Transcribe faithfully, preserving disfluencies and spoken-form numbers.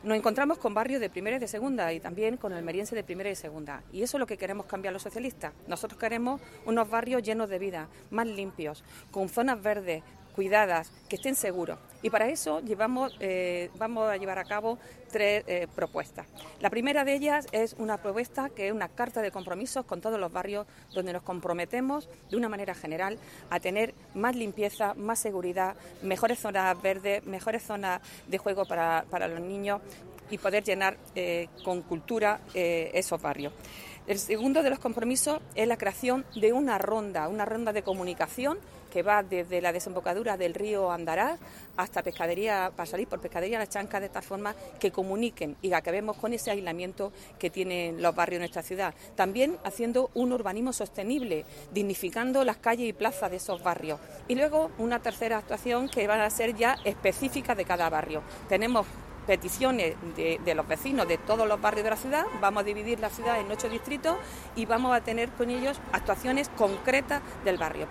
Nos encontramos con barrios de primera y de segunda y también con almeriense de primera y segunda. Y eso es lo que queremos cambiar los socialistas. Nosotros queremos unos barrios llenos de vida, más limpios, con zonas verdes, cuidadas, que estén seguros. Y para eso llevamos, eh, vamos a llevar a cabo tres eh, propuestas. La primera de ellas es una propuesta que es una carta de compromisos con todos los barrios donde nos comprometemos de una manera general a tener más limpieza, más seguridad, mejores zonas verdes, mejores zonas de juego para, para los niños y poder llenar eh, con cultura eh, esos barrios. El segundo de los compromisos es la creación de una ronda, una ronda de comunicación que va desde la desembocadura del río Andarás hasta pescadería, para salir por pescadería La Chanca, de tal forma que comuniquen y acabemos con ese aislamiento que tienen los barrios de nuestra ciudad. También haciendo un urbanismo sostenible, dignificando las calles y plazas de esos barrios. Y luego una tercera actuación que va a ser ya específica de cada barrio. Tenemos peticiones de, de los vecinos de todos los barrios de la ciudad, vamos a dividir la ciudad en ocho distritos y vamos a tener con ellos actuaciones concretas del barrio.